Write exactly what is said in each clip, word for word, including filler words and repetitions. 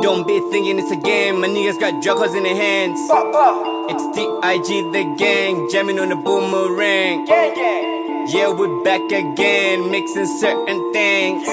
Don't be thinking it's a game, my niggas got jokers in their hands. It's D I G the gang, jamming on the boomerang. Yeah, we're back again, mixing certain things.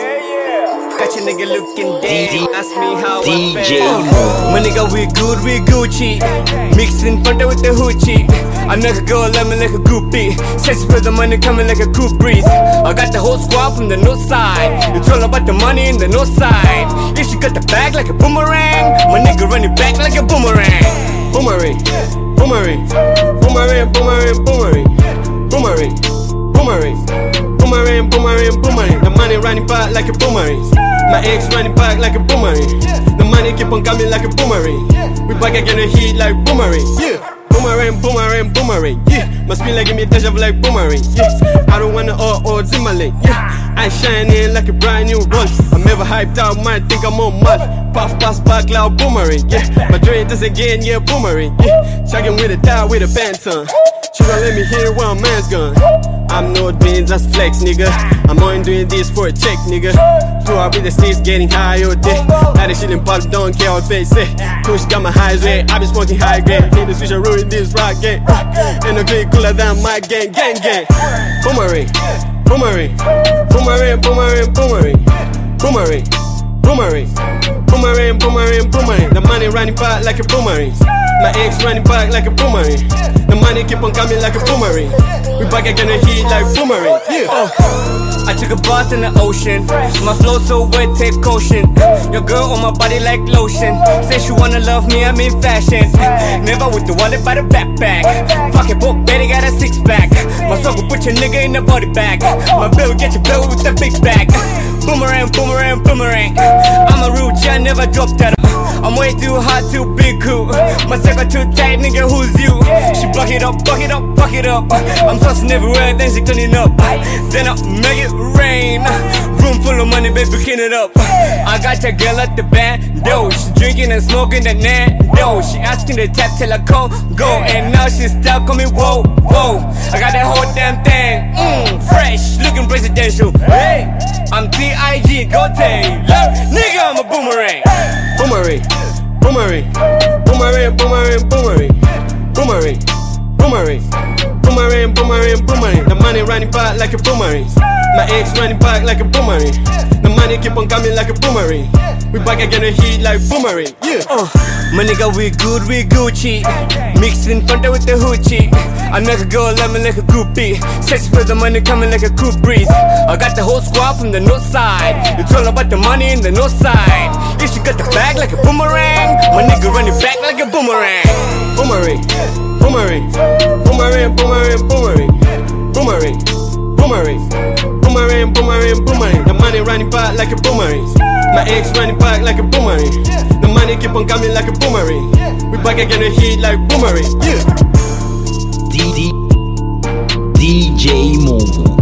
Got your nigga looking dead, ask me how D J I feel. Mo. My nigga, we good, we Gucci. Mixing Fanta with the hoochie. I nigga go love me like a groupie. Search for the money coming like a cool breeze. I got the whole squad from the north side. It's all about the money in the north side. If you got the bag like a boomerang, my nigga run it back like a boomerang. Boomerang, boomerang, boomerang, boomerang, boomerang, boomerang, boomerang, boomerang, boomerang, boomerang. The money running back like a boomerang. My ex running back like a boomerang. The money keep on coming like a boomerang. We back again and heat like boomerang. Yeah. Boomerang, boomerang, boomerang, yeah. My spin like give me deja vu like boomerang, yeah. I don't wanna all or Timberlake, yeah. I shine in like a brand new run. I'm never hyped out, man, think I'm on mud. Puff, pass, back, loud, boomerang, yeah. My dream does again, yeah, boomerang, yeah. Chugging with a dial with a banton. She gon' let me hear where a man's gone. I'm no beans, that's flex, nigga. I'm only doing this for a check, nigga. Two up with the sticks, getting high all day. Now they shit in pop, don't care what face say. Push got my highs way, I been smoking high grade. Need to switch and ruin this rock game. Ain't no click cooler than my gang, gang, gang. Boomerang, boomerang, boomerang, boomerang, boomerang, boomerang, boomerang, boomerang, boomerang, boomerang. The money running back like a boomerang. My ex running back like a boomerang. The money keep on coming like a boomerang. We back again and heat like boomerang. Yeah. Oh. I took a bath in the ocean. My flow so wet, take caution. Your girl on my body like lotion. Say she wanna love me, I'm in fashion. Never with the wallet by the backpack. Fuck it, book, baby got a six pack. My soul will put your nigga in the body bag. My bill get your bill with the big bag. Boomerang, boomerang, boomerang. I'm a real G, I never drop that. I'm way too hot to be cool. My circle too tight, nigga, who's you? She buck it up, buck it up, buck it up. I'm tossing everywhere, then she cleaning up. Then I make it rain. Room full of money, baby, clean it up. I got your girl at the band, though. She drinking and smoking the nan, though. She asking the tap till I go, go. And now she stuck on me, whoa, whoa. I got that whole damn thing, mmm, fresh, looking presidential. Hey, I'm D I G, go Taylor. Nigga, I'm a boomerang. Boomerang, boomerang, boomerang, boomerang, boomerang, boomerang, boomerang, boomerang, boomerang, boomerang. The money running back like a boomerang. My ex running back like a boomerang. The money keep on coming like a boomerang. We back again and heat like boomerang. Yeah. Uh, my nigga, we good, we Gucci. Mixing Fanta with the hoochie. I never go love me like a groupie. Search for the money coming like a cool breeze. I got the whole squad from the north side. It's all about the money in the north side. If you got the bag like a boomerang, my nigga run it back like a boomerang. Boomerang, boomerang, boomerang, boomerang, boomerang, boomerang, boomerang, boomerang, boomerang, boomerang. The money running back like a boomerang. My ex running back like a boomerang. The money keep on coming like a boomerang. We back again and heat like boomerang. Yeah. D D D J Mo.